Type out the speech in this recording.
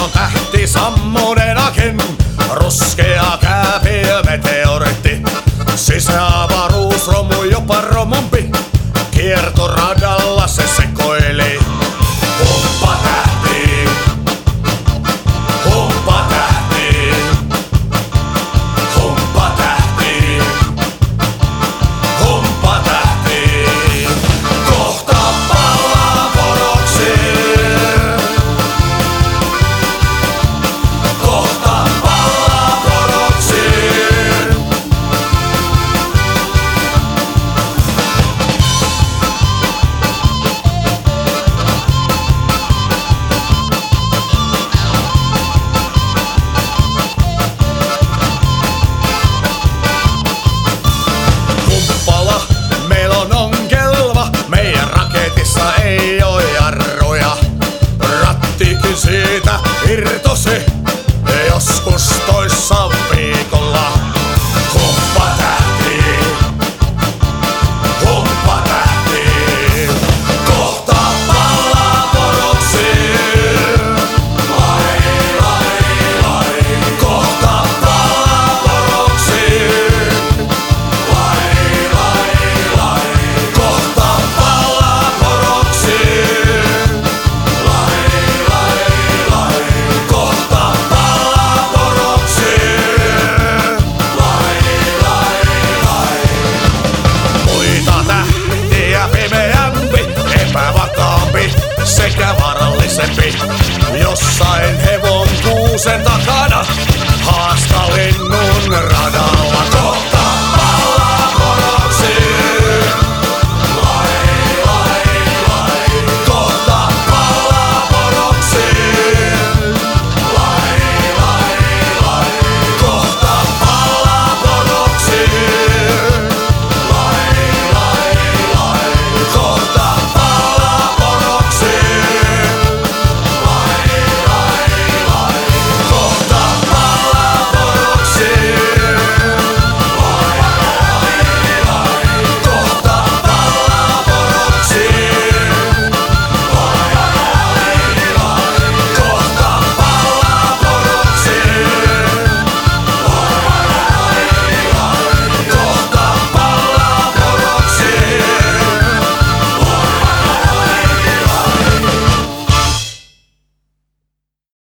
on tähti sammunenakin, ruskea kääpiö meteoriitti. Sisäavaruusromu jopa romumpi, kiertoradalla se sekoili. Humppa tähti, humppa tähti, humppa tähti, humppa tähti. Kohta palaa poroksi, kohta palaa poroksi. Humppala, meillä on ongelma, meidän raketissa ei oo jarruja. Rattikin siitä irtosi joskus toissa viikolla. Humppa tähti, humppa tähti, kohta palaa poroksi. Lai, lai, lai, kohta palaa poroksi. Lai, lai, lai, kohta palaa poroksi. Lai, lai, lai, kohta palaa poroksi. Lai, lai, lai. Muita tähtiä pimeämpi, epävakaampi sekä vaarallisempi. Jossain hevon kuusen takana haasta linnun radalla kohta.